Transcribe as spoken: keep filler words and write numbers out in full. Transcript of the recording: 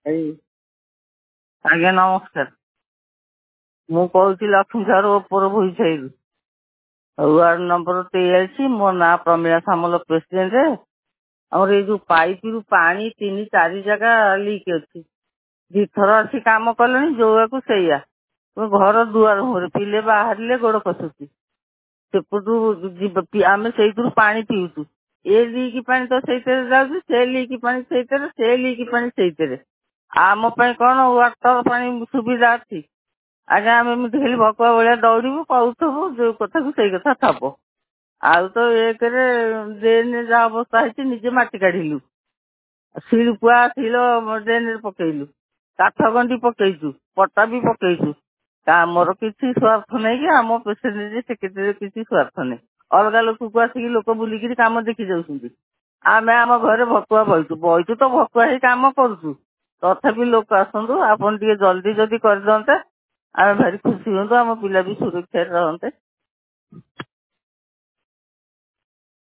ଏଇ ଆଜ୍ଞା ନମସ୍କାର। ମୁଁ କହୁଛି ଲକ୍ଷ୍ମୀସାଗର ଉପର ଭୋଇସାହିରୁ। Ward number ତେୟାଳିଶ। ମୋ ନାଁ ପ୍ରମିଳା ସାମଲ, ପ୍ରେସିଡେଣ୍ଟ। ଆମର ଏଇ ଯୋଉ ପାଇପରୁ ପାଣି ତିନି ଚାରି ଜାଗା ଲିକ୍ ଅଛି। ଦିଥର ଆସି କାମ କଲେଣି, ଯୋଉଆକୁ ସେଇଆ। ଘର ଦୁଆର ମୁହଁରେ ପିଲେ ବାହାରିଲେ ଗୋଡ ଖସୁଛି। ସେପଟୁ ଯିବ ଆମେ ସେଇଥିରୁ ପାଣି ପିଉଛୁ। ଏ ଲିକ୍ ପାଣି ତ ସେଇଥିରେ ଯାଉଛି, ସେ ଲିକ୍ ପାଣି ସେଇଥିରେ, ସେ ଲିକ୍ ପାଣି ସେଇଥିରେ। ଆମ ପାଇଁ କଣ ୱାଟର ପାଣି ସୁବିଧା ଅଛି? ଆଜ୍ଞା ଆମେ ଏମିତି ଖାଲି ଭକୁଆ ଭଳିଆ ଦୌଡ଼ିବୁ, କହୁଥିବୁ, ଯୋଉ କଥାକୁ ସେଇ କଥା ଥବ। ଆଉ ତ ଏକରେ ଡ୍ରେନରେ ଯାହା ଅବସ୍ଥା ହେଇଛି, ନିଜେ ମାଟି କାଢିଲୁ, ଶିଳପୁଆ ଶିଳ ଡ୍ରେନରେ ପକେଇଲୁ, କାଠ ଗଣ୍ଡି ପକେଇଛୁ, ପଟା ବି ପକେଇଛୁ। ଆମର କିଛି ସ୍ୱାର୍ଥ ନାହିଁ କି ଆମ ପ୍ରେସିଡେଣ୍ଟ ସେକ୍ରେଟାରୀର କିଛି ସ୍ୱାର୍ଥ ନାହିଁ। ଅଲଗା ଲୋକକୁ ଆସିକି ଲୋକ ବୁଲିକିରି କାମ ଦେଖି ଯାଉଛନ୍ତି। ଆମେ ଆମ ଘରେ ଭକୁଆ ବଇଛୁ ବଇଛୁ ତ ଭକୁଆ ହେଇ କାମ କରୁଛୁ। ତଥାପି ଲୋକ ଆସନ୍ତୁ, ଆପଣ ଟିକେ ଜଲ୍ଦି ଯଦି କରିଦିଅନ୍ତେ ଆମେ ଭାରି ଖୁସି ହୁଅନ୍ତୁ, ଆମ ପିଲା ବି ସୁରକ୍ଷାରେ ରହନ୍ତେ।